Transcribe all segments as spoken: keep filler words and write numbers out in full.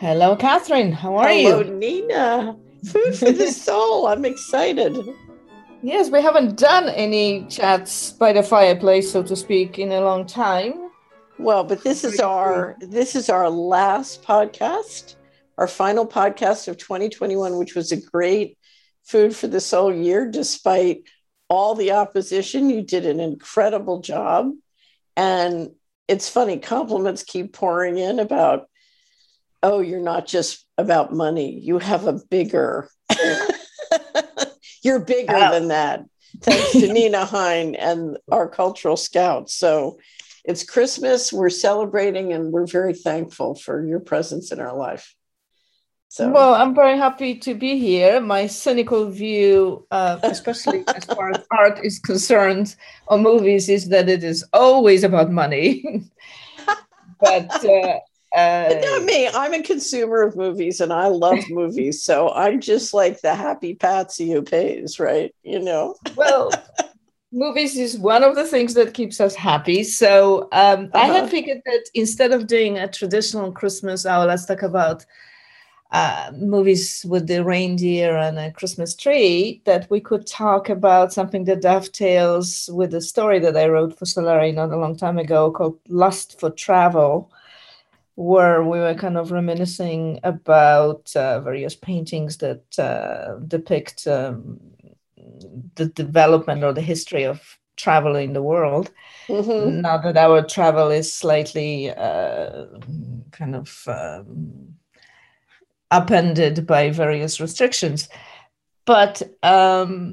Hello, Catherine. How are Hello, you? Nina. Food for the soul. I'm excited. Yes, we haven't done any chats by the fireplace, so to speak, in a long time. Well, but this is our this is our last podcast, our final podcast of twenty twenty-one, which was a great food for the soul year. Despite all the opposition, you did an incredible job. And it's funny, compliments keep pouring in about, oh, you're not just about money. You have a bigger, you're bigger Oh. than that. Thanks to Nina Hine and our cultural scouts. So it's Christmas, we're celebrating, and we're very thankful for your presence in our life. So, Well, I'm very happy to be here. My cynical view, uh, especially as far as art is concerned, on movies, is that it is always about money. but uh, uh, not me. I'm a consumer of movies and I love movies. So I'm just like the happy Patsy who pays, right? You know? well, movies is one of the things that keeps us happy. So um, I Uh-huh. had figured that instead of doing a traditional Christmas hour, let's talk about uh, movies with the reindeer and a Christmas tree, that we could talk about something that dovetails with the story that I wrote for Solari not a long time ago called Lust for Travel, where we were kind of reminiscing about uh, various paintings that uh, depict um, the development or the history of travel in the world. Mm-hmm. Now that our travel is slightly uh, kind of um, upended by various restrictions. But um,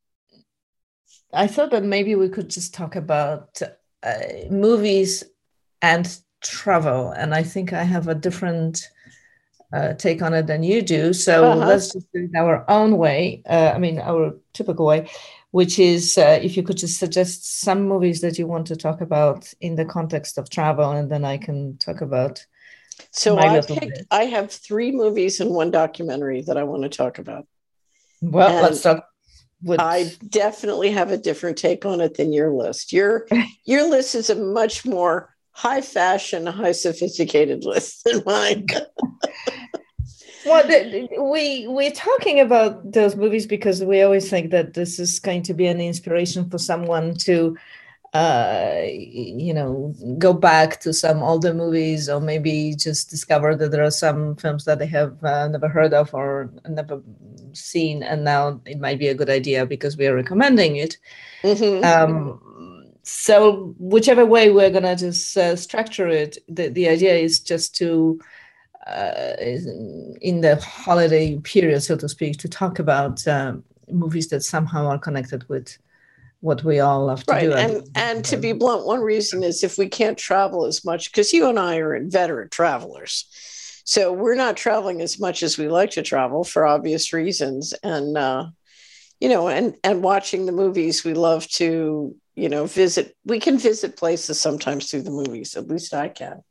I thought that maybe we could just talk about uh, movies and travel. And I think I have a different uh, take on it than you do. So Uh-huh. let's just do it our own way. Uh, I mean, our typical way, which is uh, if you could just suggest some movies that you want to talk about in the context of travel, and then I can talk about So my I little picked, bit. I have three movies and one documentary that I want to talk about. Well, And let's start with... I definitely have a different take on it than your list. Your your list is a much more high fashion, high sophisticated list than mine. Well, the, we we're talking about those movies because we always think that this is going to be an inspiration for someone to, uh, you know, go back to some older movies, or maybe just discover that there are some films that they have uh, never heard of or never seen, and now it might be a good idea because we are recommending it. Mm-hmm. Um, so whichever way we're gonna just uh, structure it, the, the idea is just to uh, in the holiday period, so to speak, to talk about um, movies that somehow are connected with what we all love to Right. do. And and to be blunt, one reason is if we can't travel as much, because you and I are inveterate travelers. So we're not traveling as much as we like to travel for obvious reasons. And uh, you know, and and watching the movies, we love to, you know, visit. We can visit places sometimes through the movies. At least I can.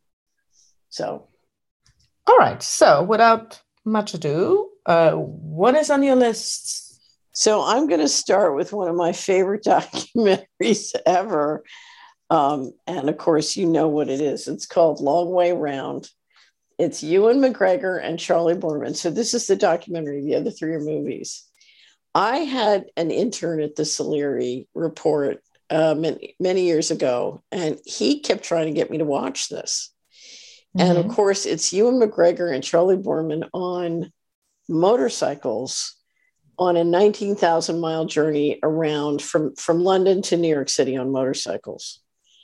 So all right. So without much ado, uh, what is on your list? So I'm going to start with one of my favorite documentaries ever. Um, and of course, you know what it is. It's called Long Way Round. It's Ewan McGregor and Charlie Boorman. So this is the documentary. The other three are movies. I had an intern at the Solari Report uh, many, many years ago, and he kept trying to get me to watch this. Mm-hmm. And of course, it's Ewan McGregor and Charlie Boorman on motorcycles on a nineteen thousand mile journey around from, from London to New York City on motorcycles.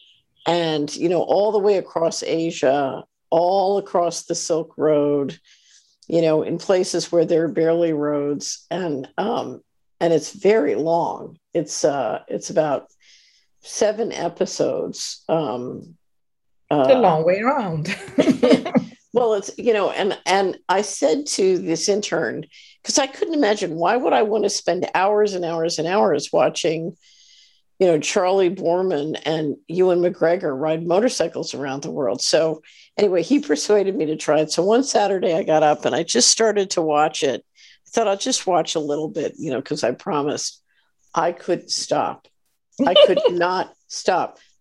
And, you know, all the way across Asia, all across the Silk Road, you know, in places where there are barely roads. And, um, and it's very long. It's, uh, it's about seven episodes. Um, uh, the long way around. Well, it's, you know, and, and I said to this intern, because I couldn't imagine, why would I want to spend hours and hours and hours watching, you know, Charlie Boorman and Ewan McGregor ride motorcycles around the world. So anyway, he persuaded me to try it. So one Saturday I got up and I just started to watch it. I thought I'll just watch a little bit, you know, because I promised I couldn't stop. I could not stop.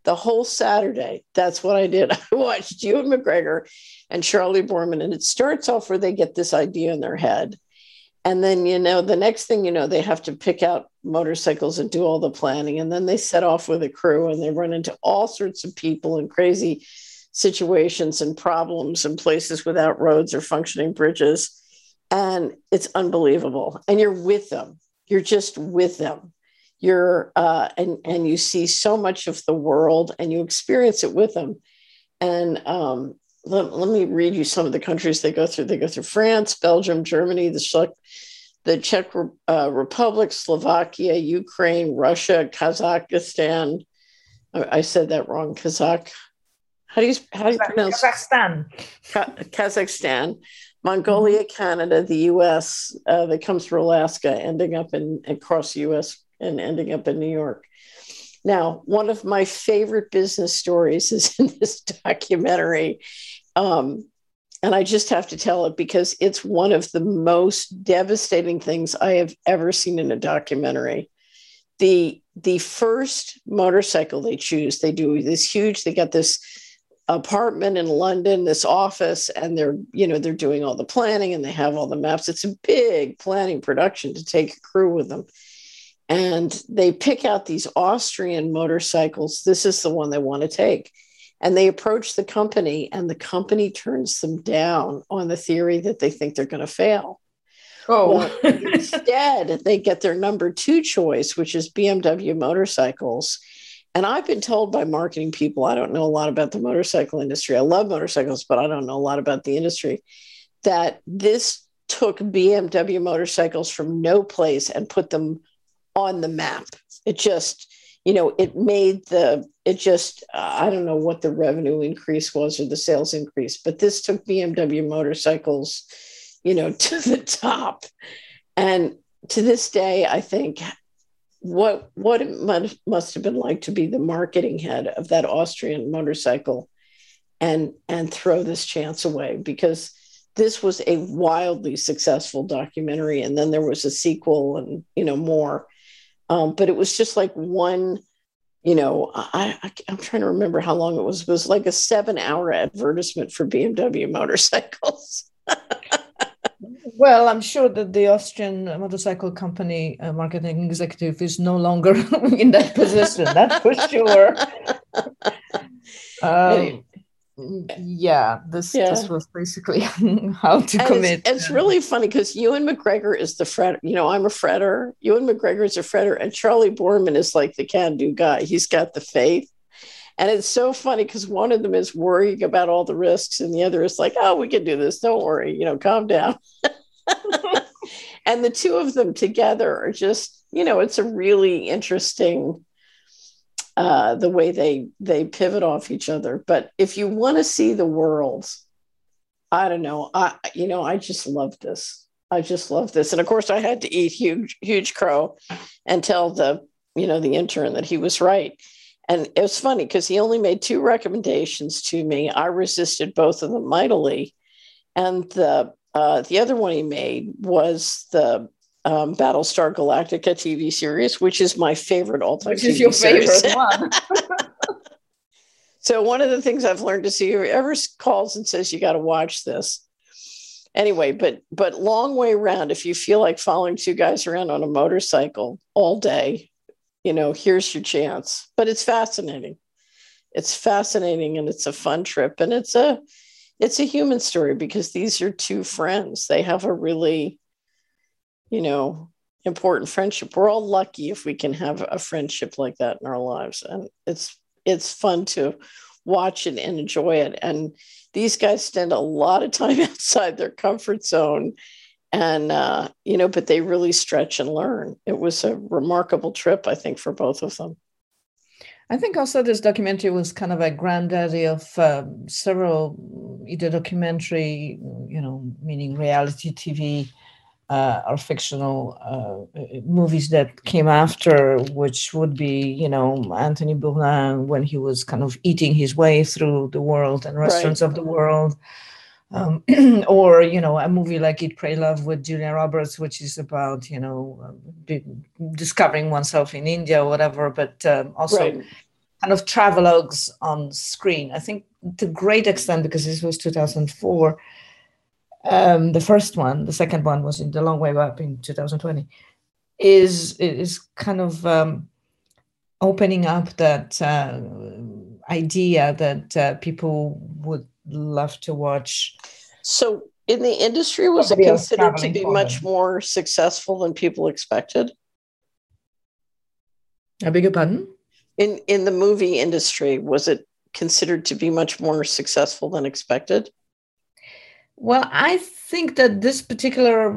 The whole Saturday, that's what I did. I watched Ewan McGregor and Charlie Boorman, and it starts off where they get this idea in their head. And then, you know, the next thing you know, they have to pick out motorcycles and do all the planning. And then they set off with a crew and they run into all sorts of people and crazy situations and problems and places without roads or functioning bridges. And it's unbelievable. And you're with them. You're just with them. You're uh, and and you see so much of the world and you experience it with them. And um, let, let me read you some of the countries they go through. They go through France, Belgium, Germany, the Czech, the Czech uh, Republic, Slovakia, Ukraine, Russia, Kazakhstan. I, I said that wrong. Kazakh. How do you how do you pronounce Kazakhstan? Ka- Kazakhstan, Mongolia, mm-hmm. Canada, the U S. Uh, they come through Alaska, ending up in across the U S and ending up in New York. Now, one of my favorite business stories is in this documentary. Um, and I just have to tell it because it's one of the most devastating things I have ever seen in a documentary. The, the first motorcycle they choose, they do this huge, they got this apartment in London, this office, and they're, you know, they're doing all the planning and they have all the maps. It's a big planning production to take a crew with them. And they pick out these Austrian motorcycles. This is the one they want to take. And they approach the company, and the company turns them down on the theory that they think they're going to fail. Oh, well, instead, they get their number two choice, which is B M W motorcycles. And I've been told by marketing people, I don't know a lot about the motorcycle industry. I love motorcycles, but I don't know a lot about the industry, that this took B M W motorcycles from no place and put them on the map. It just, you know, it made the, it just, uh, I don't know what the revenue increase was or the sales increase, but this took B M W motorcycles, you know, to the top. And to this day, I think what, what it must, must have been like to be the marketing head of that Austrian motorcycle and, and throw this chance away, because this was a wildly successful documentary. And then there was a sequel and, you know, more. Um, but it was just like one, you know, I, I, I'm trying to remember how long it was. It was like a seven hour advertisement for B M W motorcycles. Well, I'm sure that the Austrian motorcycle company uh, marketing executive is no longer in that position. That's for sure. Um, yeah, this yeah. this was basically how to and commit. It's, it's really funny because Ewan McGregor is the fret. You know, I'm a fretter. Ewan McGregor is a fretter, and Charlie Boorman is like the can-do guy. He's got the faith, and it's so funny because one of them is worrying about all the risks, and the other is like, "Oh, we can do this. Don't worry. You know, calm down." And the two of them together are just, you know, it's a really interesting. Uh, the way they they pivot off each other. But if you want to see the world, I don't know. I you know I just love this. I just love this. And of course, I had to eat huge huge crow and tell the you know the intern that he was right. And it was funny because he only made two recommendations to me. I resisted both of them mightily, and the uh, the other one he made was the Um, Battlestar Galactica T V series, which is my favorite all-time Which is your favorite one. So one of the things I've learned to see, whoever calls and says you got to watch this. Anyway, but but long way round, if you feel like following two guys around on a motorcycle all day, you know, here's your chance. But it's fascinating. It's fascinating, and it's a fun trip, and it's a it's a human story because these are two friends. They have a really you know, important friendship. We're all lucky if we can have a friendship like that in our lives. And it's, it's fun to watch it and enjoy it. And these guys spend a lot of time outside their comfort zone and, uh, you know, but they really stretch and learn. It was a remarkable trip, I think, for both of them. I think also this documentary was kind of a granddaddy of uh, several, either documentary, you know, meaning reality T V, Uh, or fictional uh, movies that came after, which would be, you know, Anthony Bourdain when he was kind of eating his way through the world and restaurants right. of the world. Um, or, you know, a movie like Eat, Pray, Love with Julia Roberts, which is about, you know, uh, discovering oneself in India or whatever, but um, also right. kind of travelogues on screen. I think to a great extent, because this was two thousand four, um, the first one, the second one was in The Long Way Up in two thousand twenty, is, is kind of um, opening up that uh, idea that uh, people would love to watch. So in the industry, was it considered to be much more successful than people expected? I beg your pardon? In in the movie industry, was it considered to be much more successful than expected? Well, I think that this particular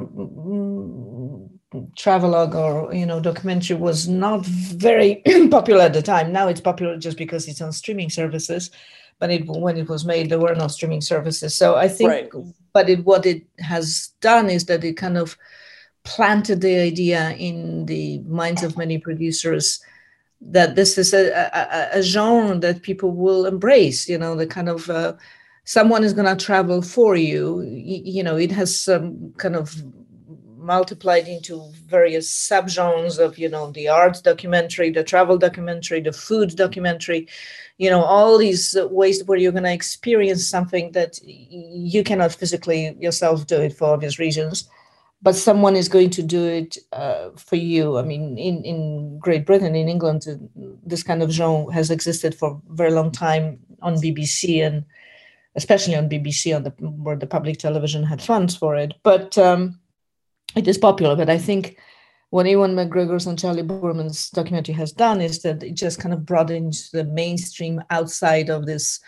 mm, travelogue or, you know, documentary was not very popular at the time. Now it's popular just because it's on streaming services. But it, when it was made, there were no streaming services. So I think, right. but it, what it has done is that it kind of planted the idea in the minds of many producers that this is a, a, a genre that people will embrace, you know, the kind of, uh, someone is going to travel for you. you. You know, it has some kind of multiplied into various subgenres of, you know, the art documentary, the travel documentary, the food documentary, you know, all these ways where you're going to experience something that you cannot physically yourself do it for obvious reasons, but someone is going to do it uh, for you. I mean, in, in Great Britain, in England, this kind of genre has existed for a very long time on B B C, and especially on B B C, on the where the public television had funds for it. But um, it is popular. But I think what Ewan McGregor's and Charlie Boorman's documentary has done is that it just kind of broadens the mainstream outside of this,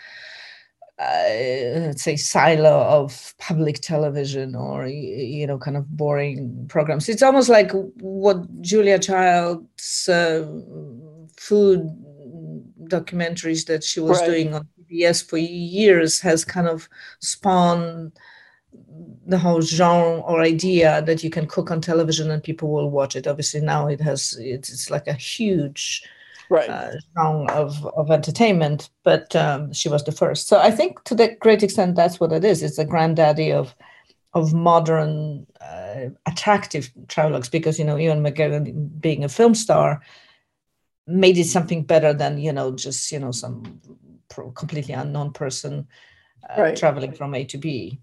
uh, let's say, silo of public television or, you know, kind of boring programs. It's almost like what Julia Child's uh, food documentaries that she was right. doing on P B S for years has kind of spawned the whole genre or idea that you can cook on television and people will watch it. Obviously now it has, it's, it's like a huge right. uh, genre of, of entertainment, but um, she was the first. So I think to that great extent, that's what it is. It's a granddaddy of of modern, uh, attractive travelogues, because, you know, Ewan McGregor being a film star made it something better than, you know, just, you know, some completely unknown person uh, right. traveling from A to B.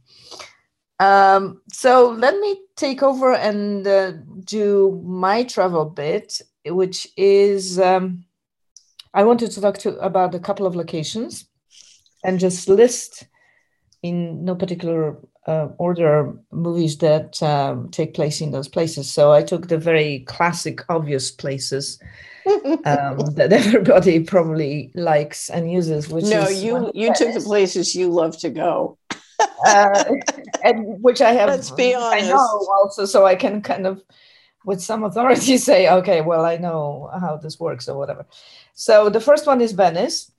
Um, so let me take over and uh, do my travel bit, which is, um, I wanted to talk to about a couple of locations and just list in no particular uh, order movies that um, take place in those places. So I took the very classic, obvious places um, that everybody probably likes and uses. Which no, is you you took the places you love to go. uh, and which I have, let's be honest, I know also, so I can kind of, with some authority, say, okay, well, I know how this works or whatever. So the first one is Venice.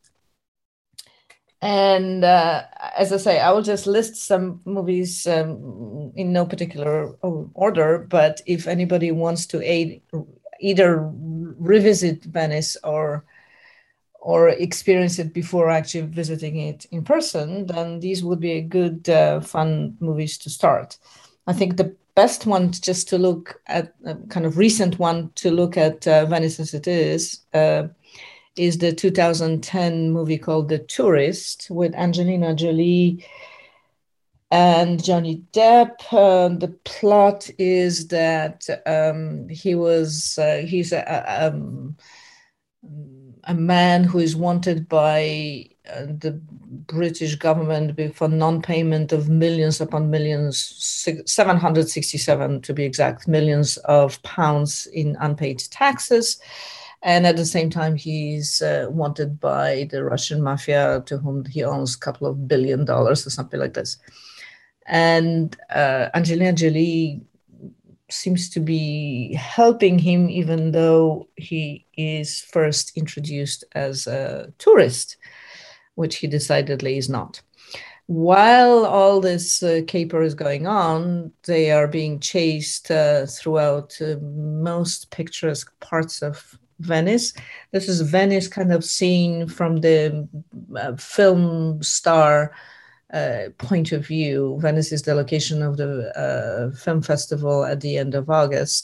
And uh, as I say, I will just list some movies um, in no particular order, but if anybody wants to aid, either revisit Venice or or experience it before actually visiting it in person, then these would be a good, uh, fun movies to start. I think the best one just to look at, a kind of recent one to look at uh, Venice as it is, uh, is the two thousand ten movie called The Tourist with Angelina Jolie and Johnny Depp. Uh, the plot is that um, he was, uh, he's a, um, a man who is wanted by uh, the British government for non-payment of millions upon millions, seven hundred sixty-seven to be exact, millions of pounds in unpaid taxes. And at the same time, he's uh, wanted by the Russian mafia, to whom he owes a couple of billion dollars or something like this. And uh, Angelina Jolie seems to be helping him, even though he is first introduced as a tourist, which he decidedly is not. While all this uh, caper is going on, they are being chased uh, throughout uh, most picturesque parts of Venice. This is Venice kind of seen from the uh, film star Uh, point of view. Venice is the location of the uh, film festival at the end of August,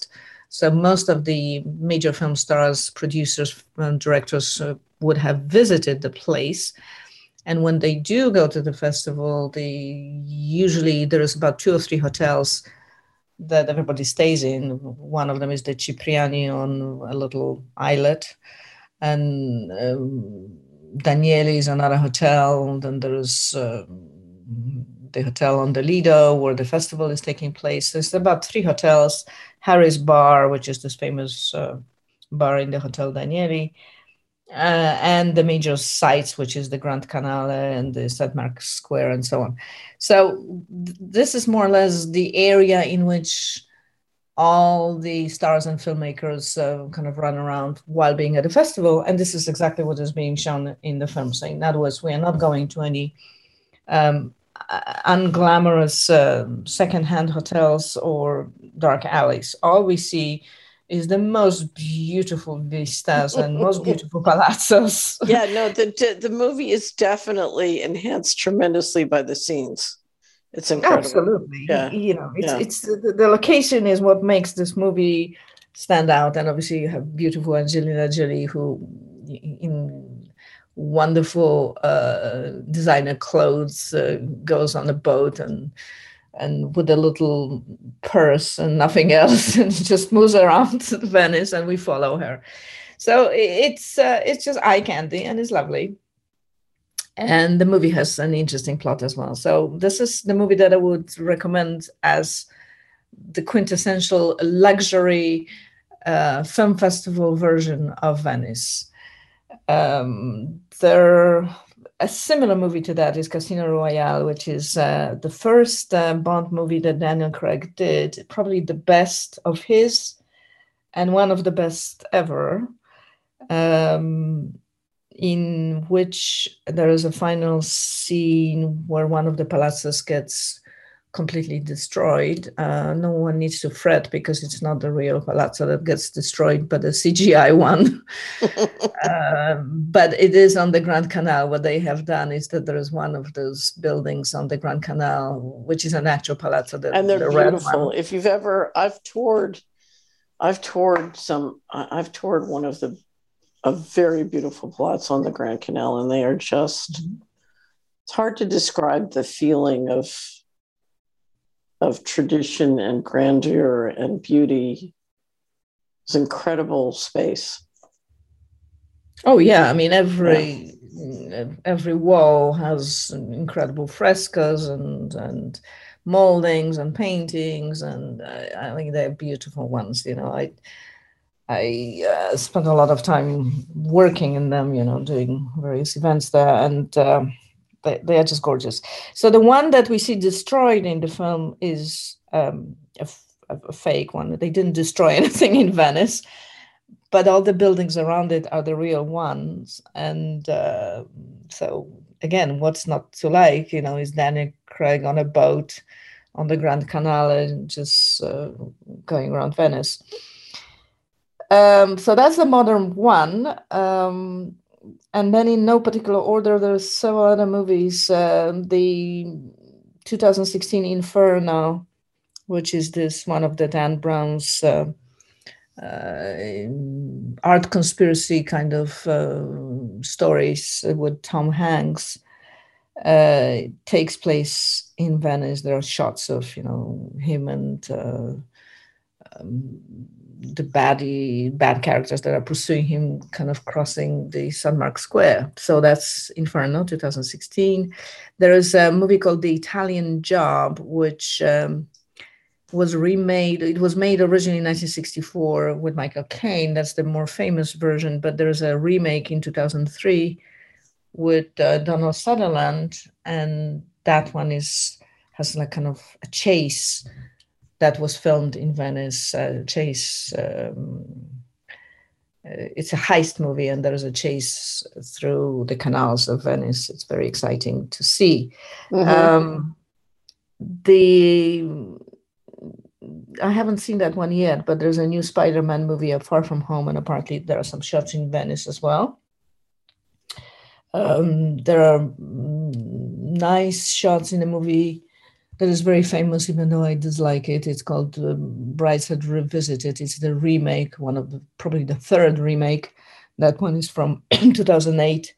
So most of the major film stars, producers, and directors uh, would have visited the place. And when they do go to the festival, they usually there's about two or three hotels that everybody stays in. One of them is the Cipriani on a little islet, and um, Danieli is another hotel. Then there's uh, the hotel on the Lido where the festival is taking place. There's about three hotels, Harry's Bar, which is this famous uh, bar in the Hotel Danieli, uh, and the major sites, which is the Grand Canale and the Saint Mark's Square and so on. So th- this is more or less the area in which all the stars and filmmakers uh, kind of run around while being at the festival. And this is exactly what is being shown in the film. So in other words, we are not going to any um, unglamorous uh, secondhand hotels or dark alleys. All we see is the most beautiful vistas and most beautiful palazzos. Yeah, no, the the movie is definitely enhanced tremendously by the scenes. It's incredible. Absolutely. Yeah. You know, it's Yeah. it's the, the location is what makes this movie stand out. And obviously you have beautiful Angelina Jolie, who in wonderful uh, designer clothes uh, goes on a boat and and with a little purse and nothing else, and just moves around Venice, and we follow her. So it's uh, it's just eye candy, and it's lovely. And the movie has an interesting plot as well. So this is the movie that I would recommend as the quintessential luxury uh, film festival version of Venice. Um, there, a similar movie to that is Casino Royale, which is uh, the first uh, Bond movie that Daniel Craig did, probably the best of his and one of the best ever. Um, in which there is a final scene where one of the palazzos gets completely destroyed. Uh, no one needs to fret because it's not the real palazzo that gets destroyed, but the C G I one. uh, but it is on the Grand Canal. What they have done is that there is one of those buildings on the Grand Canal, which is an actual palazzo. The, and they're the beautiful. If you've ever, I've toured, I've toured some, I've toured one of the a very beautiful plots on the Grand Canal, and they are just, mm-hmm. It's hard to describe the feeling of, of tradition and grandeur and beauty. It's incredible space. Oh yeah, I mean, every yeah. every wall has incredible frescoes and, and moldings and paintings, and uh, I think they're beautiful ones, you know. I I uh, spent a lot of time working in them, you know, doing various events there, and uh, they, they are just gorgeous. So the one that we see destroyed in the film is um, a, a fake one. They didn't destroy anything in Venice, but all the buildings around it are the real ones. And uh, so, again, what's not to like, you know, is Daniel Craig on a boat on the Grand Canal and just uh, going around Venice. Um, so that's the modern one. Um, and then in no particular order, there's several other movies. Uh, the two thousand sixteen Inferno, which is this one of the Dan Brown's uh, uh, art conspiracy kind of uh, stories with Tom Hanks. Uh, it takes place in Venice. There are shots of, you know, him and uh, um, the baddie, bad characters that are pursuing him, kind of crossing the Saint Mark's Square. So that's Inferno, two thousand sixteen. There is a movie called The Italian Job, which um, was remade. It was made originally in nineteen sixty-four with Michael Caine. That's the more famous version, but there's a remake in two thousand three with uh, Donald Sutherland, and that one is has like kind of a chase that was filmed in Venice. Uh, chase. Um, uh, it's a heist movie, and there is a chase through the canals of Venice. It's very exciting to see. Mm-hmm. Um, the I haven't seen that one yet, but there's a new Spider-Man movie, A Far From Home, and apparently there are some shots in Venice as well. Um, there are nice shots in the movie that is very famous, even though I dislike it. It's called um, Brideshead Revisited. It's the remake, one of the, probably the third remake. That one is from two thousand eight.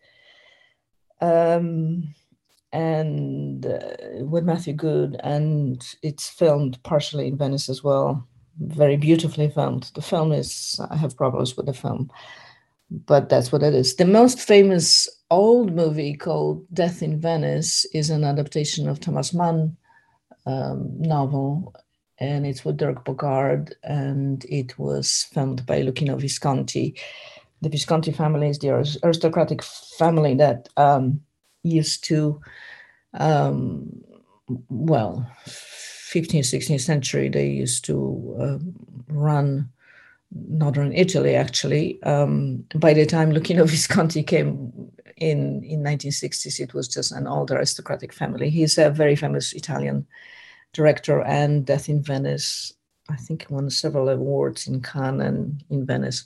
Um, and uh, with Matthew Good, and it's filmed partially in Venice as well. Very beautifully filmed. The film is, I have problems with the film, but that's what it is. The most famous old movie called Death in Venice is an adaptation of Thomas Mann um, novel, and it's with Dirk Bogarde, and it was filmed by Luchino Visconti. The Visconti family is the aristocratic family that um, used to, um, well, fifteenth, sixteenth century, they used to uh, run northern Italy, actually. Um, by the time Luchino Visconti came in in nineteen sixties, it was just an old aristocratic family. He's a very famous Italian director, and Death in Venice, I think, won several awards in Cannes and in Venice.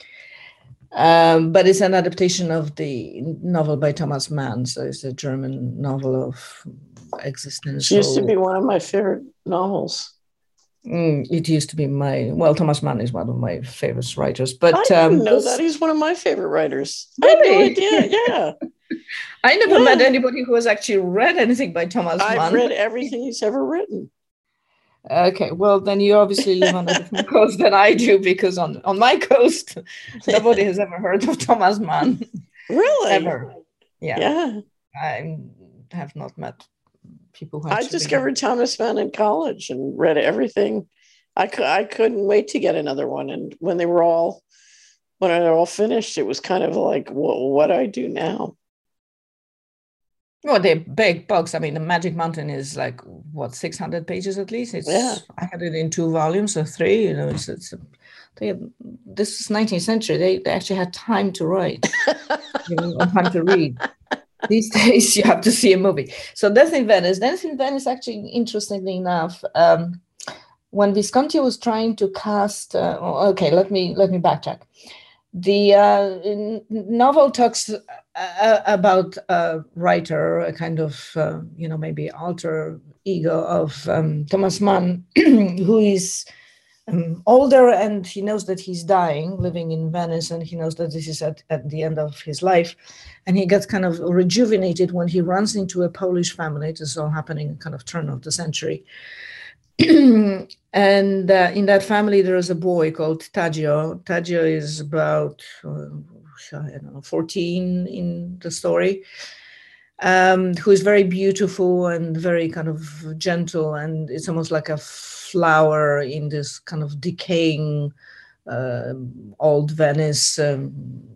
Um, but it's an adaptation of the novel by Thomas Mann. So it's a German novel of existence. She used to be one of my favorite novels. Mm, it used to be my, well, Thomas Mann is one of my favorite writers. But I didn't um, know that. He's one of my favorite writers. Really? I had no idea. Yeah. I never Yeah. met anybody who has actually read anything by Thomas Mann. I've read everything he's ever written. Okay, well, then you obviously live on a different coast than I do, because on, on my coast, nobody has ever heard of Thomas Mann. Really? Ever. Yeah. Yeah. I have not met people who I actually discovered Thomas Mann in college and read everything. I, cu- I couldn't wait to get another one. And when they were all, when they're all finished, it was kind of like, well, what do I do now? Well, they're big books. I mean, the Magic Mountain is like, what, six hundred pages at least? It's, Yeah. I had it in two volumes or three, you know, it's, it's they, this is nineteenth century. They, they actually had time to write, you know, time to read. These days, you have to see a movie. So Death in Venice. Death in Venice, actually, interestingly enough, um, when Visconti was trying to cast, uh, okay, let me let me backtrack. The uh, novel talks uh, about a writer, a kind of, uh, you know, maybe alter ego of um, Thomas Mann, who is um, older, and he knows that he's dying, living in Venice, and he knows that this is at, at the end of his life. And he gets kind of rejuvenated when he runs into a Polish family. This is all happening kind of turn of the century. And uh, in that family, there is a boy called Tadzio. Tadzio is about, uh, I don't know, fourteen in the story, um, who is very beautiful and very kind of gentle. And it's almost like a flower in this kind of decaying uh, old Venice. Um,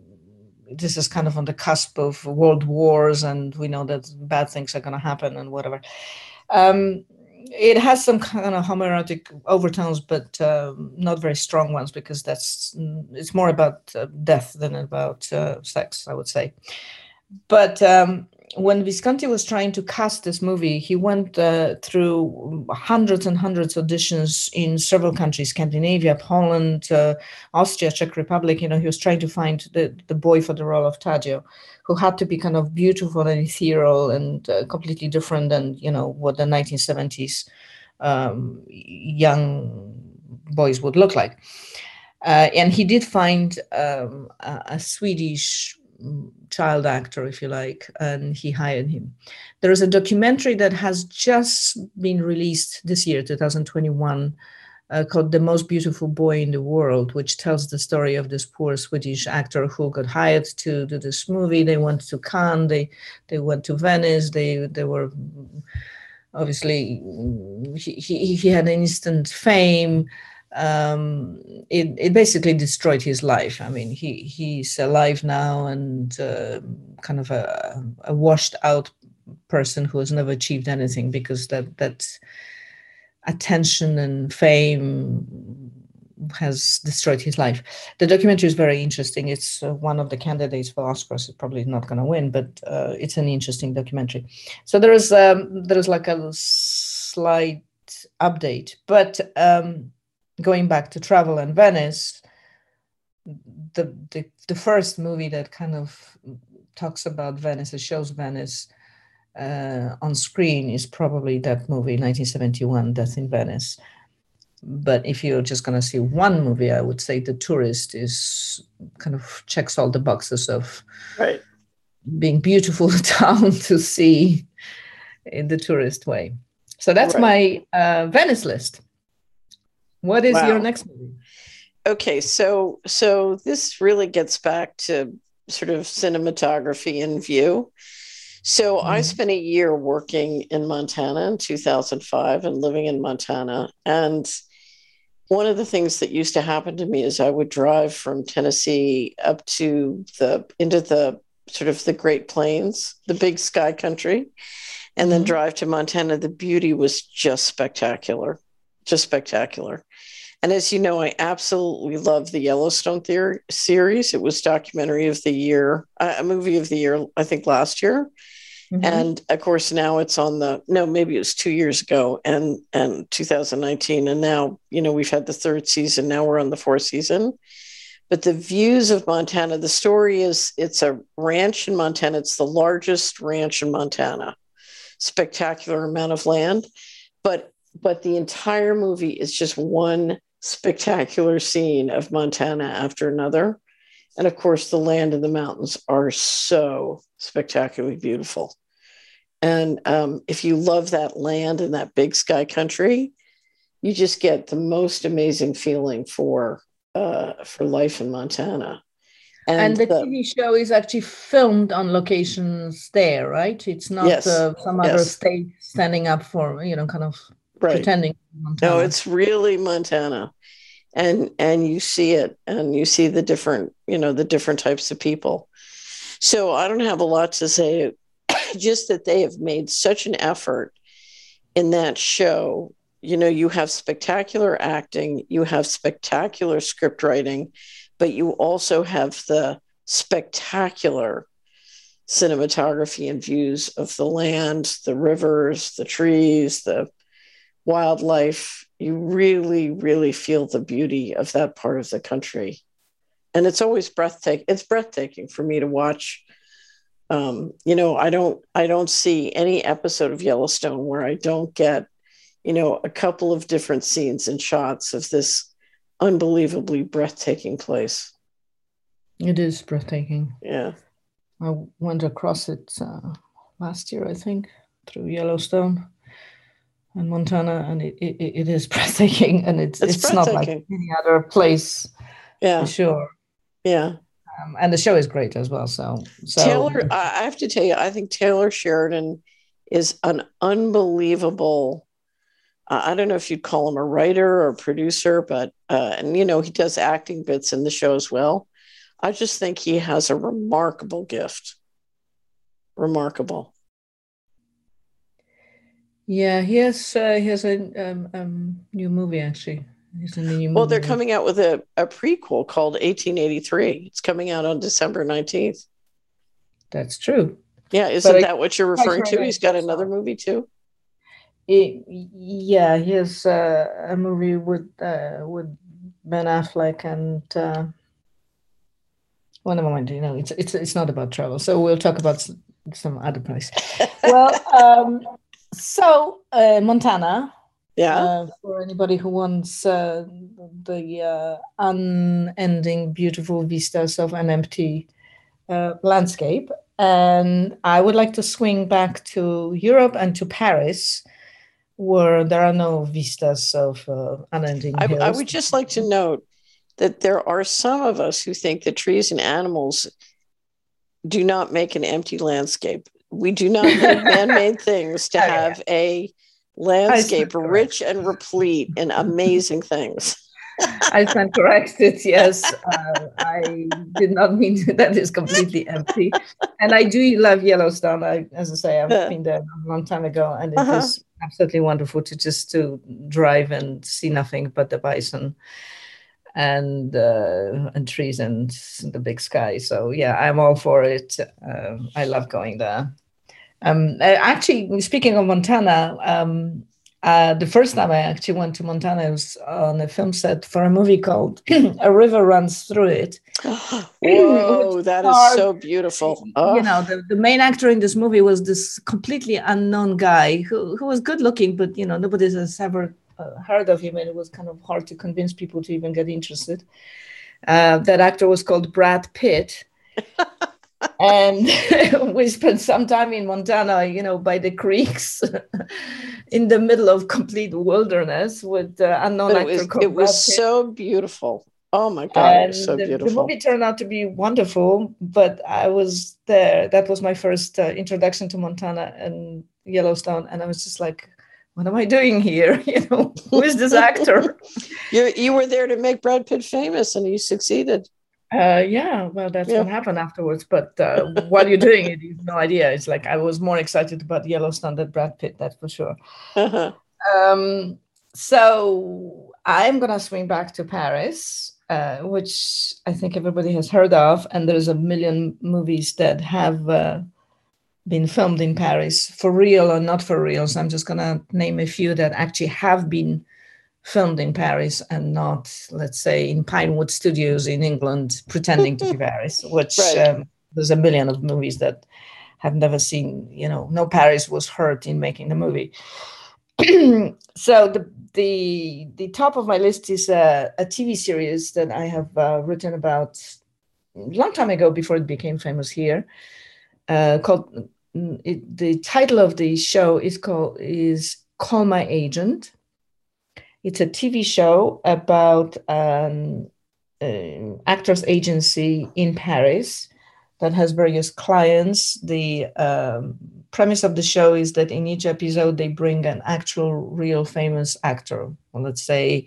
this is kind of on the cusp of world wars, and we know that bad things are going to happen and whatever. Um, It has some kind of homoerotic overtones, but uh, not very strong ones, because that's it's more about uh, death than about uh, sex, I would say. But um, when Visconti was trying to cast this movie, he went uh, through hundreds and hundreds of auditions in several countries: Scandinavia, Poland, uh, Austria, Czech Republic. You know, he was trying to find the, the boy for the role of Tadzio, who had to be kind of beautiful and ethereal and uh, completely different than, you know, what the nineteen seventies um, young boys would look like. Uh, and he did find um, a, a Swedish child actor, if you like, and he hired him. There is a documentary that has just been released this year, two thousand twenty-one, uh, called The Most Beautiful Boy in the World, which tells the story of this poor Swedish actor who got hired to do this movie. They went to Cannes, they they went to Venice, they they were obviously, he, he, he had instant fame. Um, it, it basically destroyed his life. I mean, he he's alive now, and uh, kind of a, a washed out person who has never achieved anything, because that that attention and fame has destroyed his life. The documentary is very interesting. It's uh, one of the candidates for Oscars. It's probably not going to win, but uh, it's an interesting documentary. So there is um, there is like a slight update, but um, going back to travel and Venice, the, the the first movie that kind of talks about Venice, it shows Venice, uh, on screen is probably that movie, nineteen seventy-one, Death in Venice. But if you're just going to see one movie, I would say The Tourist is kind of checks all the boxes of right. being beautiful town to see in the tourist way. So that's Right. my uh, Venice list. What is Wow. your next movie? Okay, so so this really gets back to sort of cinematography and view. So I Mm. spent a year working in Montana in two thousand five and living in Montana. And one of the things that used to happen to me is I would drive from Tennessee up to the into the sort of the Great Plains, the big sky country, and then Mhm. drive to Montana. The beauty was just spectacular, just spectacular. And as you know, I absolutely love the Yellowstone theory, series. It was documentary of the year, uh, a movie of the year, I think last year. Mhm. And of course, now it's on the, no, maybe it was two years ago and, and two thousand nineteen. And now, you know, we've had the third season. Now we're on the fourth season. But the views of Montana, the story is it's a ranch in Montana. It's the largest ranch in Montana. Spectacular amount of land. But but the entire movie is just one spectacular scene of Montana after another. And of course, the land and the mountains are so spectacularly beautiful. And um, if you love that land and that big sky country, you just get the most amazing feeling for uh, for life in Montana. And, And the, the, T V show is actually filmed on locations there, right? It's not yes, uh, some other yes, state standing up for, you know, kind of right. pretending No, Montana. it's really Montana. And and you see it and you see the different, you know, the different types of people. So I don't have a lot to say, just that they have made such an effort in that show. You know, you have spectacular acting, you have spectacular script writing, but you also have the spectacular cinematography and views of the land, the rivers, the trees, the wildlife. You really, really feel the beauty of that part of the country. And it's always breathtaking. It's breathtaking for me to watch. Um, you know, I don't I don't see any episode of Yellowstone where I don't get, you know, a couple of different scenes and shots of this unbelievably breathtaking place. It is breathtaking. Yeah. I went across it uh, last year, I think, through Yellowstone and Montana, and it, it, it is breathtaking, and it's It's it's not like breathtaking. any other place, Yeah. for sure. Yeah. Um, and the show is great as well. So, so Taylor, I have to tell you, I think Taylor Sheridan is an unbelievable. Uh, I don't know if you'd call him a writer or producer, but uh, and you know he does acting bits in the show as well. I just think he has a remarkable gift. Remarkable. Yeah, he has uh, he has a um, um, new movie actually. He's in the new Well, they're movie. coming out with a, a prequel called eighteen eighty-three. It's coming out on December nineteenth. That's true. Yeah, isn't that what you're referring to? He's got another movie too. It, yeah, he has uh, a movie with uh, with Ben Affleck and uh, one moment. You know, it's it's it's not about travel, so we'll talk about some, some other place. Well, um, so uh, Montana. Yeah. Uh, for anybody who wants uh, the uh, unending, beautiful vistas of an empty uh, landscape. And I would like to swing back to Europe and to Paris, where there are no vistas of uh, unending I, hills. I would just like to note that there are some of us who think that trees and animals do not make an empty landscape. We do not need man-made things to Okay. have a landscape rich and replete in amazing things. I stand corrected. Yes, uh, I did not mean to, that is completely empty. And I do love Yellowstone. I, as I say, I've Yeah. been there a long time ago, and it Uh-huh. is absolutely wonderful to just to drive and see nothing but the bison and uh, and trees and the big sky. So yeah, I'm all for it. Uh, I love going there. Um, actually, speaking of Montana. Um, Uh, the first time I actually went to Montana, I was on a film set for a movie called A River Runs Through It. Whoa, that is so beautiful. Oh. You know, the, the main actor in this movie was this completely unknown guy who, who was good looking, but, you know, nobody has ever uh, heard of him. And it was kind of hard to convince people to even get interested. Uh, that actor was called Brad Pitt. And we spent some time in Montana, you know, by the creeks in the middle of complete wilderness with uh, unknown but actor it was, called it was Brad Pitt. So beautiful. Oh my God, and it was so the, beautiful. The movie turned out to be wonderful, but I was there. That was my first uh, introduction to Montana and Yellowstone. And I was just like, what am I doing here? You know, who is this actor? you you were there to make Brad Pitt famous, and you succeeded. Uh, yeah, well, that's yeah. what happened afterwards. But uh, while you're doing it, you have no idea. It's like I was more excited about Yellowstone than Brad Pitt, that's for sure. Uh-huh. Um, so I'm going to swing back to Paris, uh, which I think everybody has heard of. And there's a million movies that have uh, been filmed in Paris, for real or not for real. So I'm just going to name a few that actually have been filmed in Paris and not, let's say, in Pinewood Studios in England, pretending to be Paris, which right. um, there's a million of movies that have never seen, you know, no Paris was hurt in making the movie. So the, the the top of my list is a, a T V series that I have uh, written about a long time ago before it became famous here, uh, called, it, the title of the show is called, is Call My Agent. It's a T V show about an um, uh, actors agency in Paris that has various clients. The um, premise of the show is that in each episode, they bring an actual, real famous actor. Well, let's say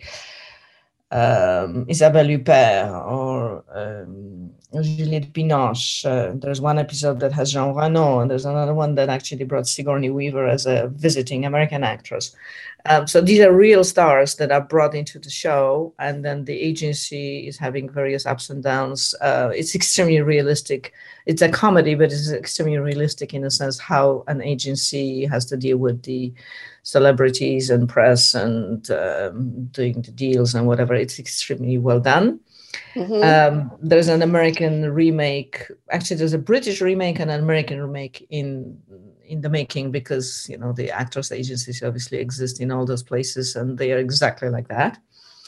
um, Isabelle Huppert or um, Juliette Binoche. Uh, there's one episode that has Jean Reno, and there's another one that actually brought Sigourney Weaver as a visiting American actress. Um, so these are real stars that are brought into the show, and then the agency is having various ups and downs. Uh, it's extremely realistic. It's a comedy, but it's extremely realistic in a sense how an agency has to deal with the celebrities and press and um, doing the deals and whatever. It's extremely well done. Mm-hmm. Um, there's an American remake. Actually, there's a British remake and an American remake in in the making, because, you know, the actors agencies obviously exist in all those places, and they are exactly like that.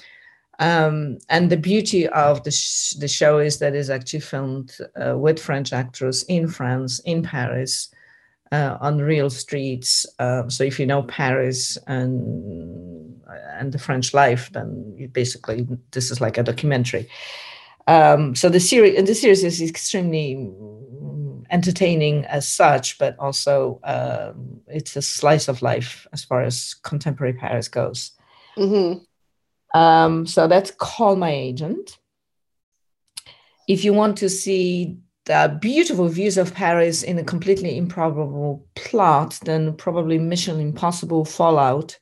Um, and the beauty of the, sh- the show is that it's actually filmed uh, with French actors in France, in Paris, uh, on real streets. Um, so if you know Paris and and the French life, then you basically, this is like a documentary. Um, so the series, and the series is extremely entertaining as such, but also um, it's a slice of life as far as contemporary Paris goes. Mm-hmm. Um, so that's Call My Agent. If you want to see the beautiful views of Paris in a completely improbable plot, then probably Mission Impossible Fallout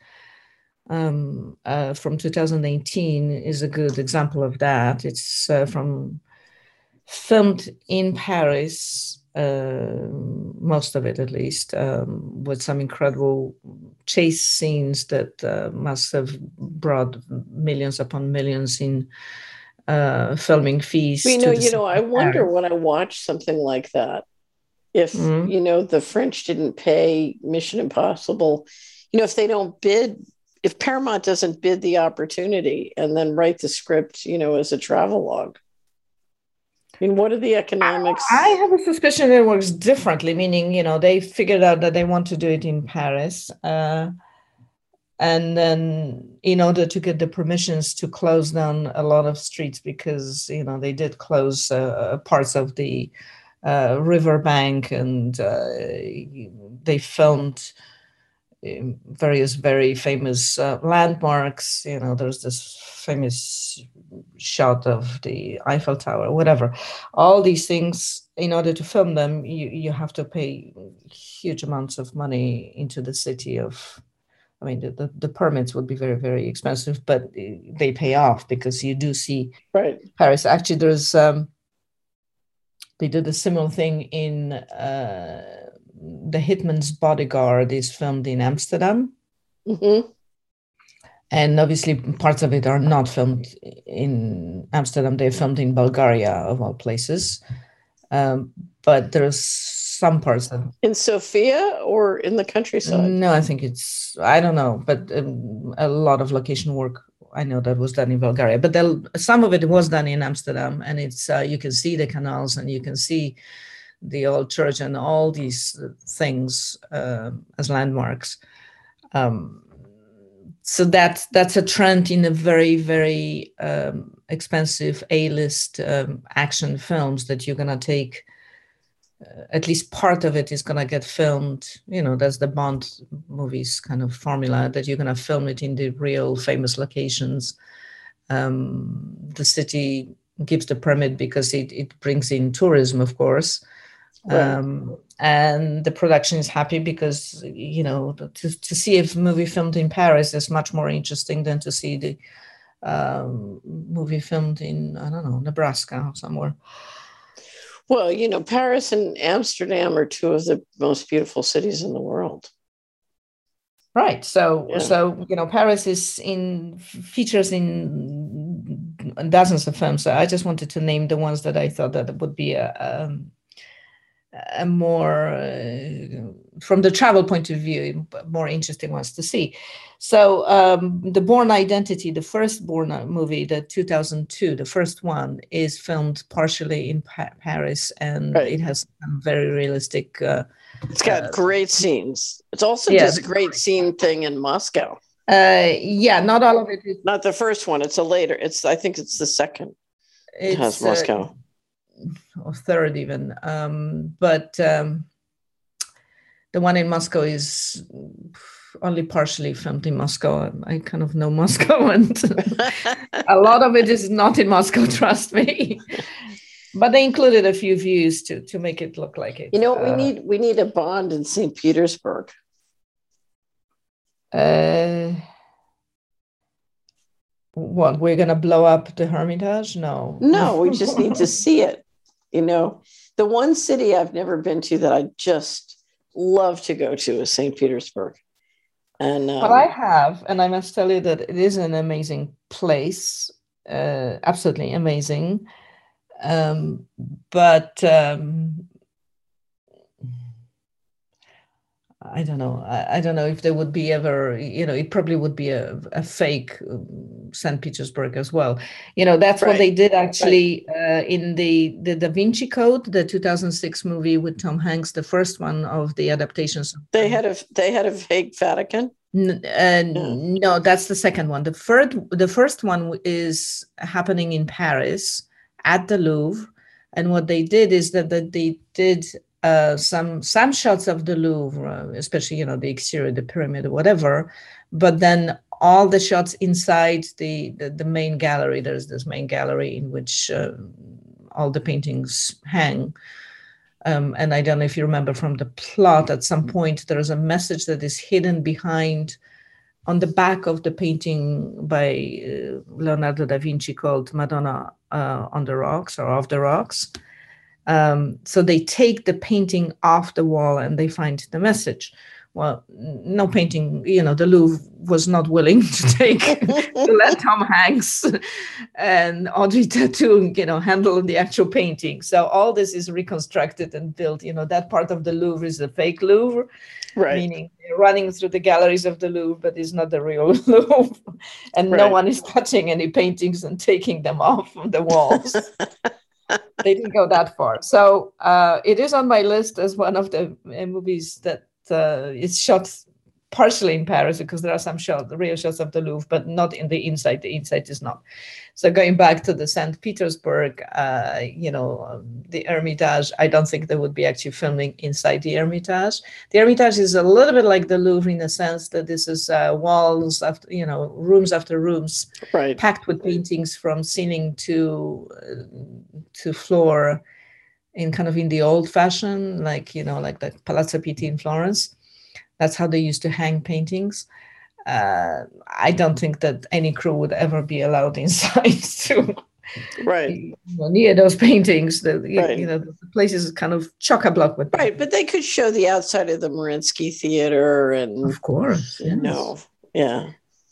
um, uh, from two thousand eighteen is a good example of that. It's uh, from filmed in Paris, uh, most of it at least, um, with some incredible chase scenes that uh, must have brought millions upon millions in uh, filming fees. You know, you know, I wonder Paris. When I watch something like that, if, mm-hmm. you know, the French didn't pay Mission Impossible, you know, if they don't bid, if Paramount doesn't bid the opportunity and then write the script, you know, as a travelogue. I mean, what are the economics? I have a suspicion it works differently, meaning, you know, they figured out that they want to do it in Paris. Uh, and then in order to get the permissions to close down a lot of streets, because, you know, they did close uh, parts of the uh, riverbank, and uh, they filmed various very famous uh, landmarks. You know, there's this famous shot of the Eiffel Tower, whatever. All these things, in order to film them, you, you have to pay huge amounts of money into the city of, I mean, the, the, the permits would be very, very expensive, but they pay off, because you do see right. Paris. Actually, there's, um, they did a similar thing in uh, The Hitman's Bodyguard is filmed in Amsterdam. Mm-hmm. and obviously parts of it are not filmed in Amsterdam. They're filmed in Bulgaria, of all places. Um, but there's some parts that... In Sofia or in the countryside? No, I think it's, I don't know, but um, a lot of location work I know that was done in Bulgaria, but there, some of it was done in Amsterdam, and it's uh, you can see the canals and you can see the old church and all these things uh, as landmarks. Um, so that's that's a trend in a very, very um, expensive A-list um, action films that you're gonna take. Uh, at least part of it is gonna get filmed. You know, that's the Bond movies kind of formula, that you're gonna film it in the real famous locations. Um, the city gives the permit because it, it brings in tourism, of course. Right. Um, and the production is happy because, you know, to, to see a movie filmed in Paris is much more interesting than to see the um, movie filmed in, I don't know, Nebraska or somewhere. Well, you know, Paris and Amsterdam are two of the most beautiful cities in the world. Right. So, yeah. so you know, Paris is in features in dozens of films. So I just wanted to name the ones that I thought that would be a, a, a more, uh, from the travel point of view, more interesting ones to see. So um, the Bourne Identity, the first Bourne movie, the two thousand two, the first one, is filmed partially in pa- Paris, and right. it has some very realistic. Uh, it's got uh, great scenes. It's also yeah, does a great scene thing in Moscow. Uh, yeah, not all of it is. Not the first one. It's a later. It's I think it's the second. It has Moscow. Uh, or third even, um, but um, the one in Moscow is only partially filmed in Moscow. I kind of know Moscow, and a lot of it is not in Moscow, trust me. But they included a few views to to make it look like it. You know, uh, we need we need a Bond in Saint Petersburg. Uh, what, we're gonna blow up the Hermitage? No, no, we just need to see it. You know, the one city I've never been to that I just love to go to is Saint Petersburg. And um, but I have, and I must tell you that it is an amazing place, uh, absolutely amazing. Um, but um, I don't know. I, I don't know if there would be ever, you know, it probably would be a, a fake um, Saint Petersburg as well. You know, that's right. What they did actually right. uh, in the, the Da Vinci Code, the two thousand six movie with Tom Hanks, the first one of the adaptations. They had a they had a fake Vatican. N- uh, yeah. No, that's the second one. The third, the first one is happening in Paris at the Louvre, and what they did is that, that they did. Uh, some some shots of the Louvre, especially, you know, the exterior, the pyramid or whatever, but then all the shots inside the, the, the main gallery. There's this main gallery in which uh, all the paintings hang. Um, and I don't know if you remember from the plot, at some point there is a message that is hidden behind on the back of the painting by uh, Leonardo da Vinci called Madonna uh, on the Rocks or Of the Rocks. Um, so they take the painting off the wall and they find the message. Well, no painting, you know, the Louvre was not willing to take, to let Tom Hanks and Audrey Tautou, you know, handle the actual painting. So all this is reconstructed and built, you know, that part of the Louvre is a fake Louvre, right. Meaning they're running through the galleries of the Louvre, but it's not the real Louvre. And right. No one is touching any paintings and taking them off of the walls. They didn't go that far. So uh, it is on my list as one of the uh, movies that uh, is shot partially in Paris, because there are some shots, the real shots of the Louvre, but not in the inside. The inside is not. So going back to the Saint Petersburg, uh, you know, um, the Hermitage, I don't think they would be actually filming inside the Hermitage. The Hermitage is a little bit like the Louvre in the sense that this is uh, walls after, you know, rooms after rooms, right. Packed with paintings from ceiling to uh, to floor, in kind of in the old fashion, like, you know, like the Palazzo Pitti in Florence. That's how they used to hang paintings. Uh, I don't think that any crew would ever be allowed inside to right you know, near those paintings. The right. you know, the place is kind of chock-a-block with right, but they could show the outside of the Mariinsky Theater, and of course, you yes. know, yeah.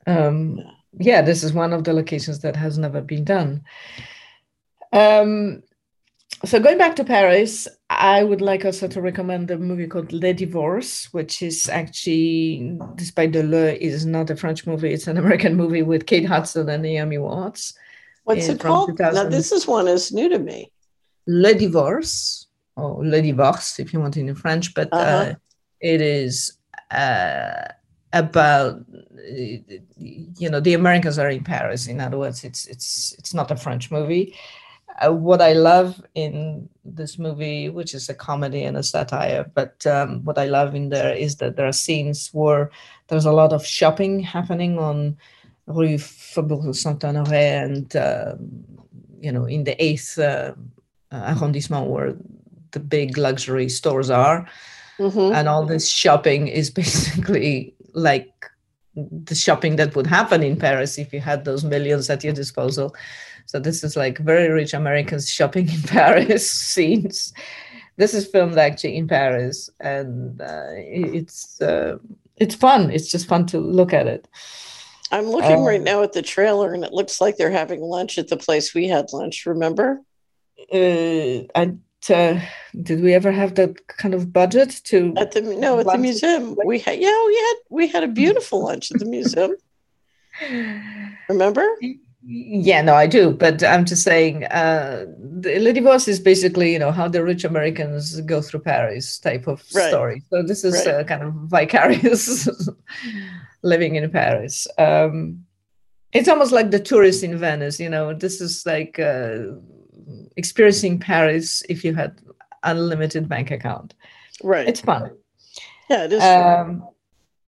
Um, yeah, this is one of the locations that has never been done. Um, so going back to Paris, I would like also to recommend a movie called Les Divorces, which is actually, despite the Le, is not a French movie. It's an American movie with Kate Hudson and Naomi Watts. What's it called? Now, this is one is new to me. Les Divorces, or Les Divorces, if you want it in French, but uh-huh. uh, it is uh, about, you know, the Americans are in Paris. In other words, it's it's it's not a French movie. Uh, what I love in this movie, which is a comedy and a satire, but um, what I love in there is that there are scenes where there's a lot of shopping happening on Rue Faubourg Saint-Honoré and, uh, you know, in the eighth uh, arrondissement where the big luxury stores are. Mm-hmm. And all this shopping is basically like the shopping that would happen in Paris if you had those millions at your disposal. So this is like very rich Americans shopping in Paris scenes. This is filmed actually in Paris, and uh, it's uh, it's fun. It's just fun to look at it. I'm looking um, right now at the trailer, and it looks like they're having lunch at the place we had lunch. Remember? Uh, and uh, did we ever have that kind of budget to? At the no, at the museum we had. Yeah, we had we had a beautiful lunch at the museum. Remember? Yeah, no, I do. But I'm just saying, uh, Les Divorces is basically, you know, how the rich Americans go through Paris type of right. story. So this is right. uh, kind of vicarious living in Paris. Um, it's almost like the tourist in Venice, you know, this is like uh, experiencing Paris if you had unlimited bank account. Right. It's fun. Yeah, it is um, fun.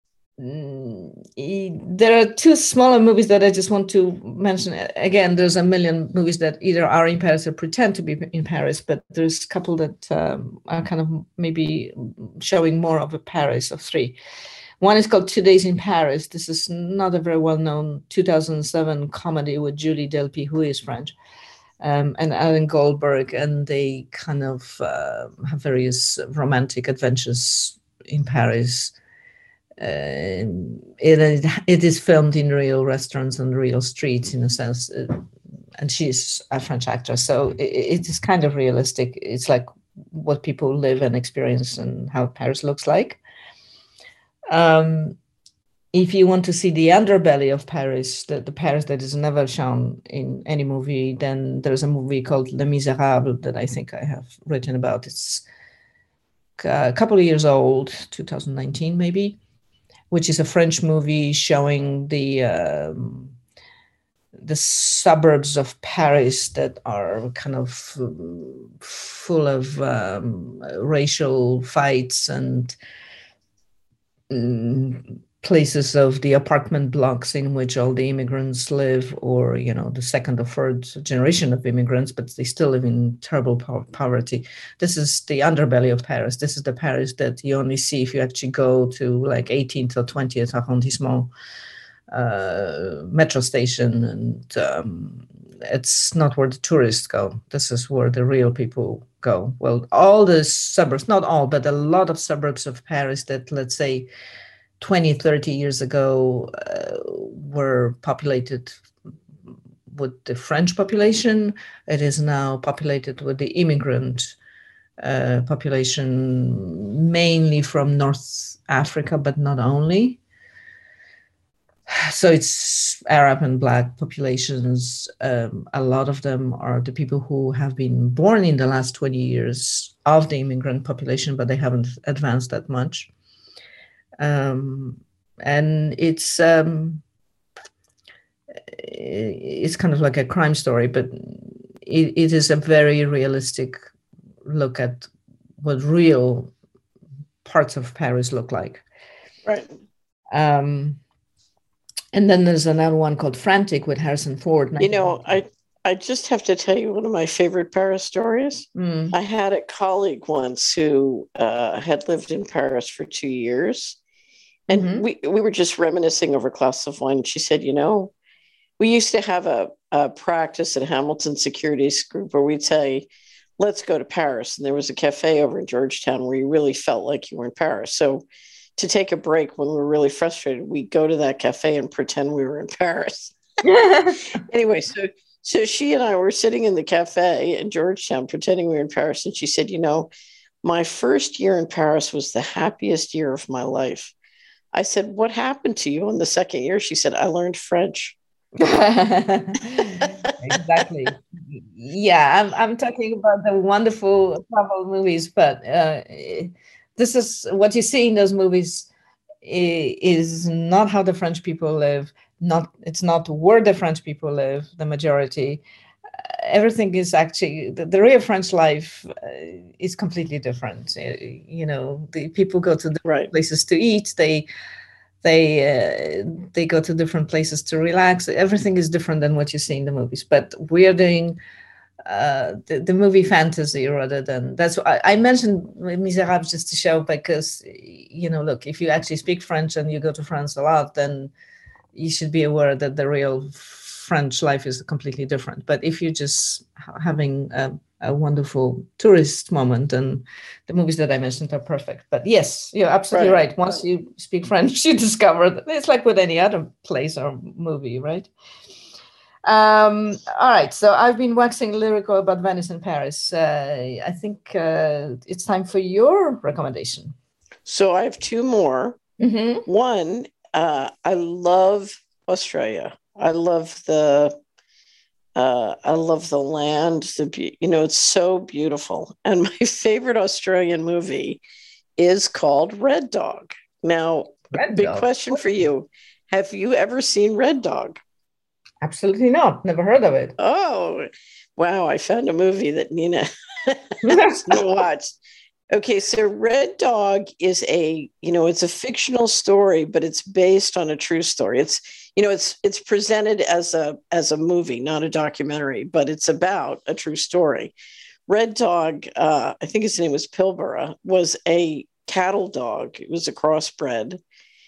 There are two smaller movies that I just want to mention. Again, there's a million movies that either are in Paris or pretend to be in Paris, but there's a couple that um, are kind of maybe showing more of a Paris of three. One is called Two Days in Paris. This is not a very well-known two thousand seven comedy with Julie Delpy, who is French, um, and Alan Goldberg, and they kind of uh, have various romantic adventures in Paris. Uh, it, it is filmed in real restaurants and real streets in a sense, uh, and she's a French actress, so it, it is kind of realistic. It's like what people live and experience and how Paris looks like. Um, if you want to see the underbelly of Paris, the, the Paris that is never shown in any movie, then there's a movie called Les Miserables that I think I have written about. It's a couple of years old, two thousand nineteen maybe, which is a French movie showing the um, the suburbs of Paris that are kind of um, full of um, racial fights and um, places of the apartment blocks in which all the immigrants live, or, you know, the second or third generation of immigrants, but they still live in terrible po- poverty. This is the underbelly of Paris. This is the Paris that you only see if you actually go to like eighteenth or twentieth arrondissement uh, metro station, and um, it's not where the tourists go. This is where the real people go. Well, all the suburbs, not all, but a lot of suburbs of Paris that, let's say, twenty, thirty years ago uh, were populated with the French population. It is now populated with the immigrant uh, population, mainly from North Africa, but not only. So it's Arab and Black populations. Um, a lot of them are the people who have been born in the last twenty years of the immigrant population, but they haven't advanced that much. Um, and it's um, it's kind of like a crime story, but it, it is a very realistic look at what real parts of Paris look like. Right. Um, and then there's another one called Frantic with Harrison Ford. You know, I I just have to tell you one of my favorite Paris stories. Mm. I had a colleague once who uh, had lived in Paris for two years. And mm-hmm. we, we were just reminiscing over a glass of wine. She said, you know, we used to have a, a practice at Hamilton Securities Group where we'd say, let's go to Paris. And there was a cafe over in Georgetown where you really felt like you were in Paris. So to take a break when we were really frustrated, we go to that cafe and pretend we were in Paris. Anyway, so so she and I were sitting in the cafe in Georgetown pretending we were in Paris, and she said, you know, my first year in Paris was the happiest year of my life. I said, what happened to you in the second year? She said, I learned French. Exactly. Yeah, I'm I'm talking about the wonderful travel movies, but uh, this is what you see in those movies is not how the French people live. Not it's not where the French people live. The majority, uh, everything is actually the, the real French life uh, is completely different. Uh, you know, the people go to different Right. places to eat. They they uh, they go to different places to relax. Everything is different than what you see in the movies. But we're doing uh, the, the movie fantasy rather than that's why I, I mentioned Miserables just to show, because you know, look, if you actually speak French and you go to France a lot, then you should be aware that the real French life is completely different. But if you're just having a, a wonderful tourist moment, and the movies that I mentioned are perfect. But yes, you're absolutely right. right. Once you speak French, you discover that it's like with any other place or movie, right? Um, all right. So I've been waxing lyrical about Venice and Paris. Uh, I think uh, it's time for your recommendation. So I have two more. Mm-hmm. One, uh, I love Australia. I love the, uh, I love the land. The you know, it's so beautiful. And my favorite Australian movie is called Red Dog. Now, Red big Dog. question for you: have you ever seen Red Dog? Absolutely not. Never heard of it. Oh, wow! I found a movie that Nina has to watch. Okay, so Red Dog is a, you know, it's a fictional story, but it's based on a true story. It's, you know, it's it's presented as a as a movie, not a documentary, but it's about a true story. Red Dog, uh, I think his name was Pilbara, was a cattle dog. It was a crossbred,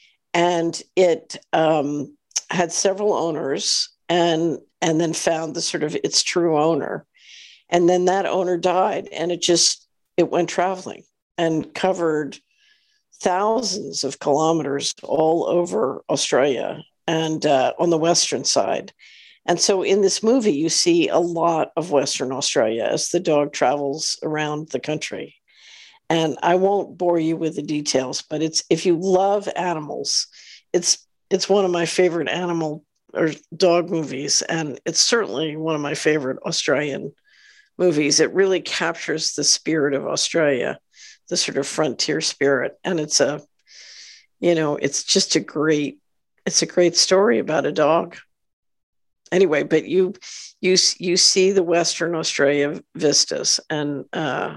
and it um, had several owners, and and then found the sort of its true owner, and then that owner died, and it just it went traveling and covered thousands of kilometers all over Australia and uh, on the western side. And so in this movie, you see a lot of Western Australia as the dog travels around the country. And I won't bore you with the details, but it's if you love animals, it's it's one of my favorite animal or dog movies. And it's certainly one of my favorite Australian movies. It really captures the spirit of Australia, the sort of frontier spirit. And it's a, you know, it's just a great, it's a great story about a dog. Anyway, but you, you, you see the Western Australia vistas and, uh,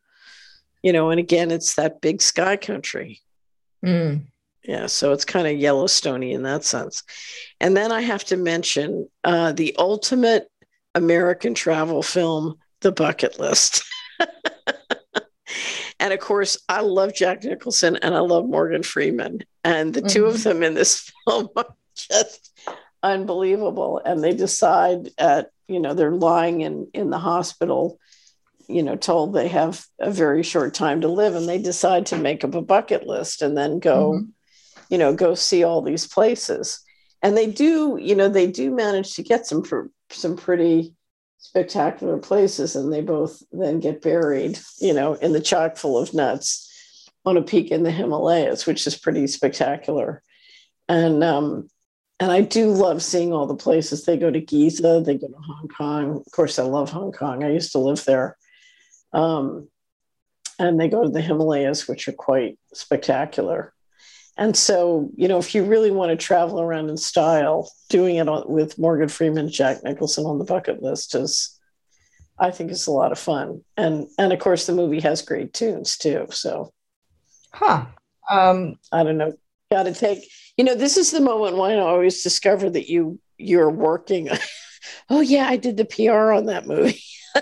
you know, and again, it's that big sky country. Mm. Yeah. So it's kind of Yellowstoney in that sense. And then I have to mention uh, the ultimate American travel film, The Bucket List. And of course, I love Jack Nicholson and I love Morgan Freeman. And the mm-hmm. two of them in this film are just unbelievable. And they decide at, you know, they're lying in, in the hospital, you know, told they have a very short time to live. And they decide to make up a bucket list and then go, mm-hmm. you know, go see all these places. And they do, you know, they do manage to get some, some pretty spectacular places, and they both then get buried, you know, in the chock full of nuts on a peak in the Himalayas, which is pretty spectacular. And um, and I do love seeing all the places. They go to Giza, they go to Hong Kong. Of course, I love Hong Kong. I used to live there. Um, and they go to the Himalayas, which are quite spectacular. And so, you know, if you really want to travel around in style, doing it with Morgan Freeman, Jack Nicholson on the bucket list is, I think, is a lot of fun. And and of course, the movie has great tunes too. So, huh? Um, I don't know. Got to take. You know, this is the moment when I always discover that you you're working. Oh yeah, I did the P R on that movie.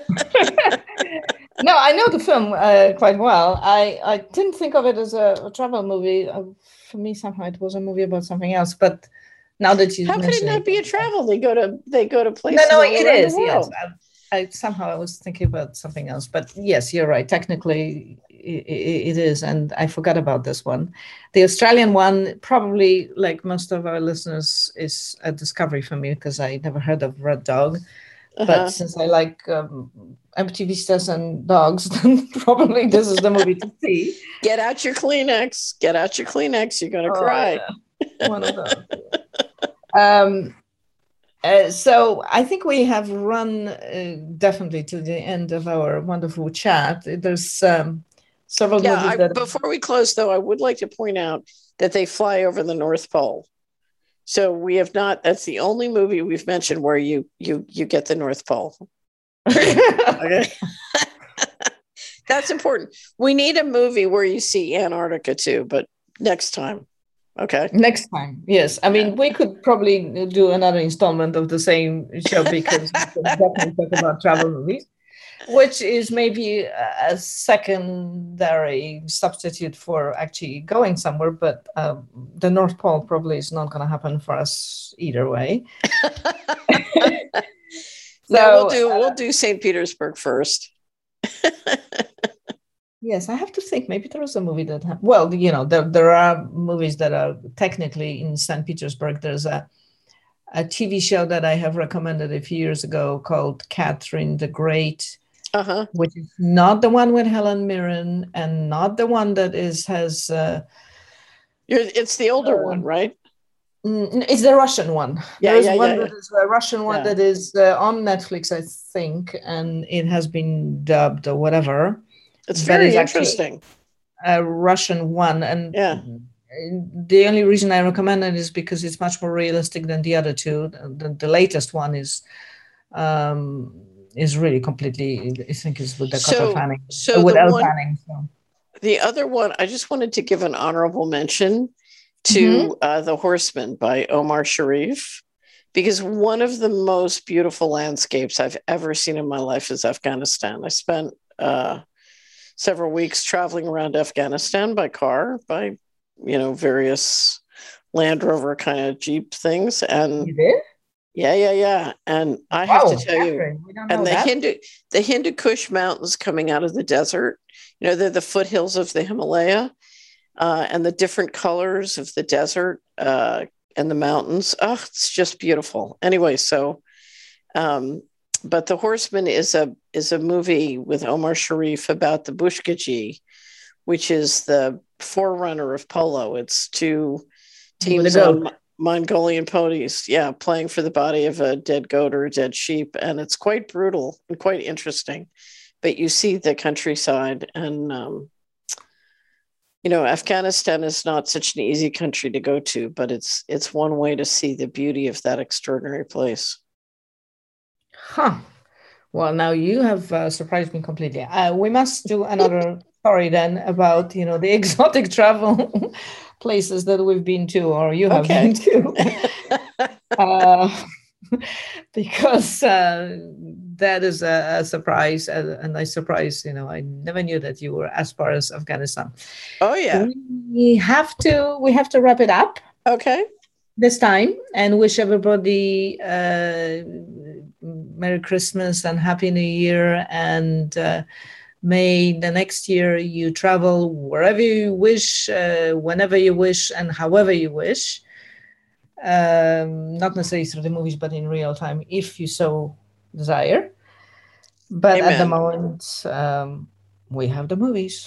No, I know the film uh, quite well. I, I didn't think of it as a, a travel movie. Uh, for me, somehow it was a movie about something else. But now that you how could it not it, be a travel? They go to they go to places. No, no, all it around is. The world. Yes, I somehow I was thinking about something else, but yes, you're right. Technically, it, it is, and I forgot about this one. The Australian one, probably like most of our listeners, is a discovery for me because I never heard of Red Dog. Uh-huh. But since I like um, empty vistas and dogs, then probably this is the movie to see. Get out your Kleenex. Get out your Kleenex. You're gonna oh, cry. Yeah. One of those. um. Uh, so I think we have run uh, definitely to the end of our wonderful chat. There's um, several yeah, movies I, that... Before we close, though, I would like to point out that they fly over the North Pole. So we have not, that's the only movie we've mentioned where you you you get the North Pole. Okay. That's important. We need a movie where you see Antarctica too, but next time. Okay. Next time, yes. I mean, yeah. we could probably do another installment of the same show because we can definitely talk about travel movies, which is maybe a secondary substitute for actually going somewhere. But uh, the North Pole probably is not going to happen for us either way. So, no, we'll do uh, we'll do Saint Petersburg first. Yes, I have to think. Maybe there was a movie that, ha- well, you know, there there are movies that are technically in Saint Petersburg. There's a a T V show that I have recommended a few years ago called Catherine the Great, uh-huh. which is not the one with Helen Mirren and not the one that is has. Uh, You're, it's the older uh, one, right? It's the Russian one. Yeah, There's yeah, one yeah, that yeah. is a Russian one yeah. that is uh, on Netflix, I think, and it has been dubbed or whatever. It's very interesting. A Russian one, and yeah. the only reason I recommend it is because it's much more realistic than the other two. The, the latest one is um, is really completely. I think is with Dakota so, Fanning. So uh, with the Elle one, Fanning. So. The other one, I just wanted to give an honorable mention to mm-hmm. uh, The Horseman by Omar Sharif, because one of the most beautiful landscapes I've ever seen in my life is Afghanistan. I spent. Uh, several weeks traveling around Afghanistan by car, by, you know, various Land Rover kind of Jeep things. And you did? Yeah, yeah, yeah. And I wow, have to tell you, and the that. Hindu, the Hindu Kush mountains coming out of the desert, you know, they're the foothills of the Himalaya, uh, and the different colors of the desert uh, and the mountains. Oh, it's just beautiful. Anyway, so, um, but The Horseman is a is a movie with Omar Sharif about the Bushkaji, which is the forerunner of polo. It's two teams on Mongolian ponies, yeah, playing for the body of a dead goat or a dead sheep, and it's quite brutal and quite interesting. But you see the countryside, and um, you know, Afghanistan is not such an easy country to go to, but it's it's one way to see the beauty of that extraordinary place. Huh. Well, now you have uh, surprised me completely. Uh, we must do another story then about, you know, the exotic travel places that we've been to, or you have okay. been to, uh, because uh, that is a, a surprise, a, a nice surprise. You know, I never knew that you were as far as Afghanistan. Oh yeah. We have to. We have to wrap it up. Okay. This time, and wish everybody uh, Merry Christmas and Happy New Year, and uh, may the next year you travel wherever you wish, uh, whenever you wish, and however you wish. Um, not necessarily through the movies, but in real time, if you so desire. But Amen. At the moment, um, we have the movies.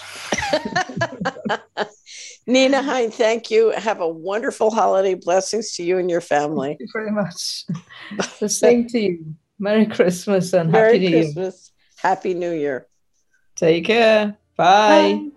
Nina Hein, thank you. Have a wonderful holiday. Blessings to you and your family. Thank you very much. The same to you. Merry Christmas and Merry Happy New Christmas. Year. Happy New Year. Take care. Bye. Bye.